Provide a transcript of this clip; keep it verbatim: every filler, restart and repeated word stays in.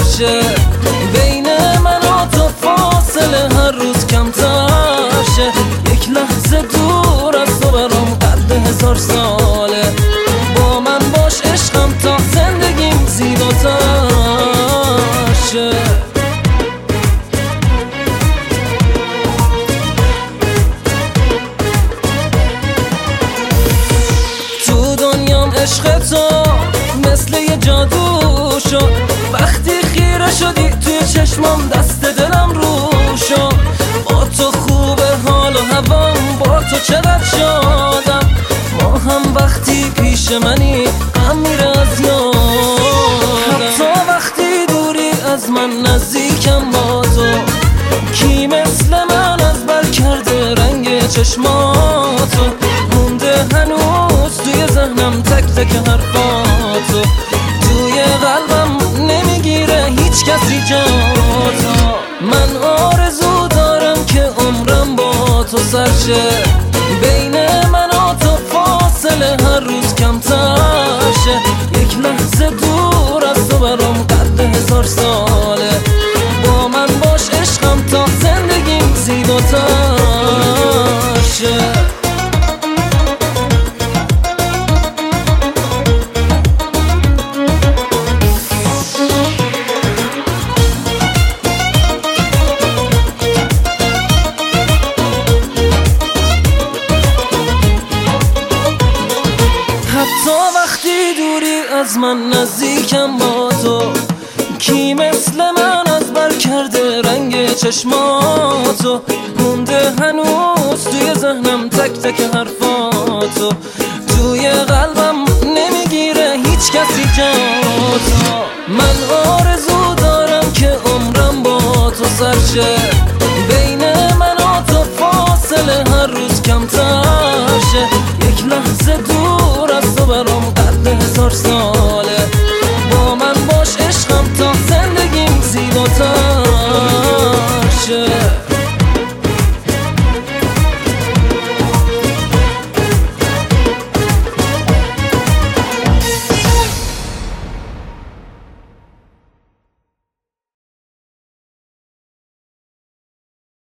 شه، بین من و تو فاصله هر روز کمتر شه. یک لحظه دور از تو برام قد هزار ساله، با من باش عشقم تا زندگیم زیباتر شه. تو دنیام عشق تو مثل یه جادو شد، وقتی خیره شدی توی چشمام دست دلم رو شد. با تو خوبه حال و هوام، با تو چقدر شادم. ما هم وقتی پیش منی غم میره از یادم. حتی وقتی دوری از من نزدیکم با تو، کی مثل من از بر کرده رنگ چشماتو. مونده هنوز توی ذهنم تک تک حرفاتو، توی قلبم نمیگیره هیچ کسی جاتو. من آرزو دارم که عمرم با تو سر شه، بین من و تو فاصله هر روز کمتر شه. یک لحظه دور از تو برام قد هزار ساله، با من باش عشقم تا زندگیم زیباتر شه. حتی وقتی دوری از من نزدیکم با تو، کی مثل من از بر کرده رنگ چشماتو. مونده هنوز توی ذهنم تک تک حرفاتو، توی قلبم نمیگیره هیچ کسی جاتو. من آرزو دارم که عمرم با تو سر شه، بین من و تو فاصله هر روز کمتر شه. یک لحظه دور از تو برام قد هزار سال